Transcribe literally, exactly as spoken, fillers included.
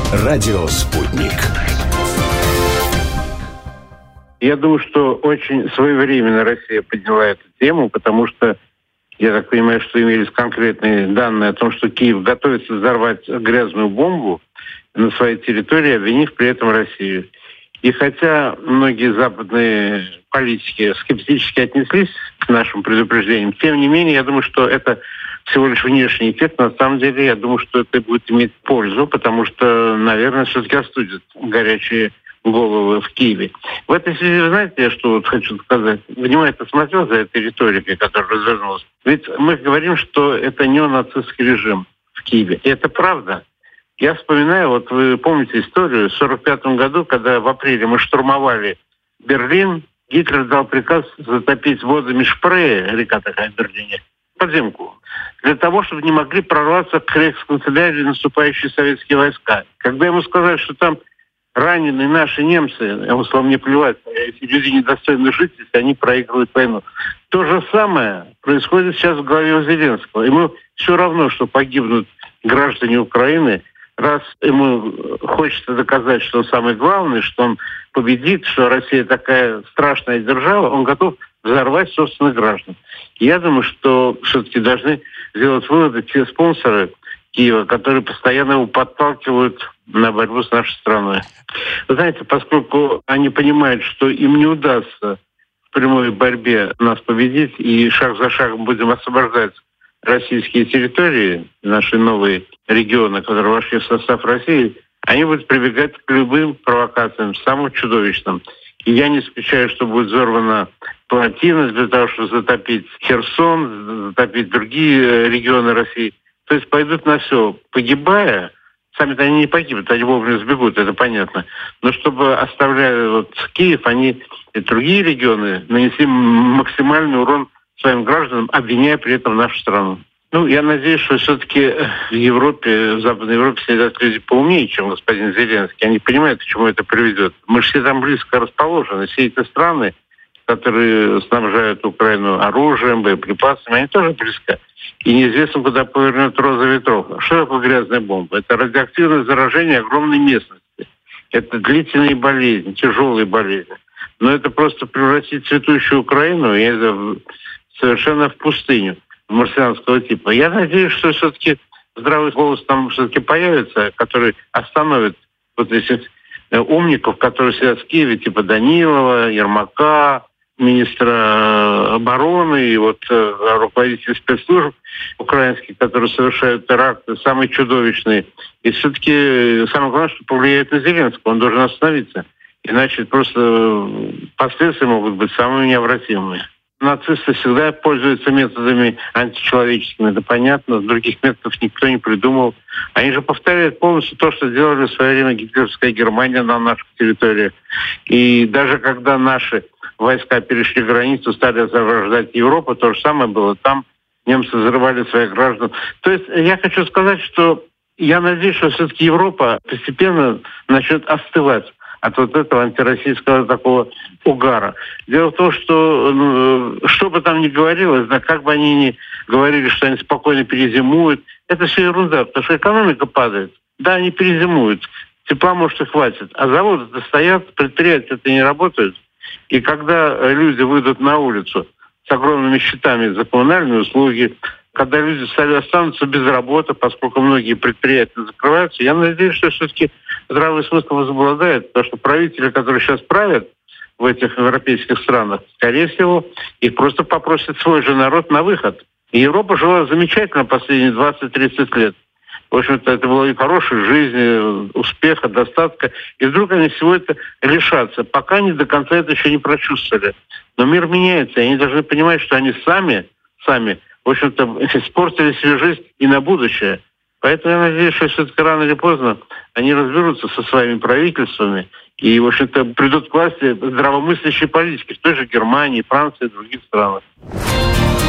Радио «Спутник». Я думаю, что очень своевременно Россия подняла эту тему, потому что, я так понимаю, что имелись конкретные данные о том, что Киев готовится взорвать грязную бомбу на своей территории, обвинив при этом Россию. И хотя многие западные политики скептически отнеслись к нашим предупреждениям, тем не менее, я думаю, что это всего лишь внешний эффект. На самом деле, я думаю, что это будет иметь пользу, потому что, наверное, все-таки остудит горячие головы в Киеве. В этой связи, вы знаете, я что вот хочу сказать? Внимательно смотрел за этой риторикой, которая развернулась. Ведь мы говорим, что это неонацистский режим в Киеве. И это правда. Я вспоминаю, вот вы помните историю, в сорок пятом году, когда в апреле мы штурмовали Берлин, Гитлер дал приказ затопить водами Шпрее, река такая в Берлине, подземку, для того, чтобы не могли прорваться к рейхсканцелярии наступающие советские войска. Когда ему сказали, что там раненые наши немцы, ему сказал, мне плевать, эти люди недостойны жить, если они проигрывают войну. То же самое происходит сейчас в голове у Зеленского. Ему все равно, что погибнут граждане Украины, раз ему хочется доказать, что он самый главный, что он победит, что Россия такая страшная держава, он готов взорвать собственных граждан. Я думаю, что все-таки должны сделать выводы те спонсоры Киева, которые постоянно его подталкивают на борьбу с нашей страной. Вы знаете, поскольку они понимают, что им не удастся в прямой борьбе нас победить, и шаг за шагом будем освобождать российские территории, наши новые регионы, которые вошли в состав России, они будут прибегать к любым провокациям, самым чудовищным. И я не исключаю, что будет взорвана плотина для того, чтобы затопить Херсон, затопить другие регионы России. То есть пойдут на все, погибая. Сами-то они не погибнут, они вовремя сбегут, это понятно. Но чтобы, оставляя вот Киев, они и другие регионы нанесли максимальный урон своим гражданам, обвиняя при этом нашу страну. Ну, я надеюсь, что все-таки в Европе, в Западной Европе сидят люди поумнее, чем господин Зеленский. Они понимают, к чему это приведет. Мы же все там близко расположены. Все эти страны, которые снабжают Украину оружием, боеприпасами, они тоже близко. И неизвестно, куда повернет роза ветров. Что такое грязная бомба? Это радиоактивное заражение огромной местности. Это длительные болезни, тяжелые болезни. Но это просто превратит цветущую Украину и это совершенно в пустыню марсианского типа. Я надеюсь, что все-таки здравый голос там все-таки появится, который остановит вот этих умников, которые сидят в Киеве, типа Данилова, Ермака, министра обороны и вот руководителей спецслужб украинских, которые совершают теракты, самые чудовищные. И все-таки самое главное, что повлияет на Зеленского. Он должен остановиться. Иначе просто последствия могут быть самыми необратимыми. Нацисты всегда пользуются методами античеловеческими, это понятно, других методов никто не придумал. Они же повторяют полностью то, что делали в свое время гитлеровская Германия на наших территориях. И даже когда наши войска перешли границу, стали освобождать Европу, то же самое было. Там немцы взрывали своих граждан. То есть я хочу сказать, что я надеюсь, что все-таки Европа постепенно начнет остывать от вот этого антироссийского такого угара. Дело в том, что ну, что бы там ни говорилось, да, как бы они ни говорили, что они спокойно перезимуют, это все ерунда, потому что экономика падает. Да, они перезимуют, тепла, может, и хватит. А заводы-то стоят, предприятия-то не работают. И когда люди выйдут на улицу с огромными счетами за коммунальные услуги, когда люди останутся без работы, поскольку многие предприятия закрываются, я надеюсь, что все-таки здравый смысл возобладает, потому что правители, которые сейчас правят в этих европейских странах, скорее всего, их просто попросит свой же народ на выход. И Европа жила замечательно последние двадцать-тридцать лет. В общем-то, это была и хорошая жизнь, успеха, достатка. И вдруг они всего это лишатся, пока они до конца это еще не прочувствовали. Но мир меняется, и они должны понимать, что они сами, сами, в общем-то, испортили себе жизнь и на будущее. Поэтому я надеюсь, что все-таки рано или поздно они разберутся со своими правительствами и, в общем-то, придут к власти здравомыслящие политики в той же Германии, Франции и других странах.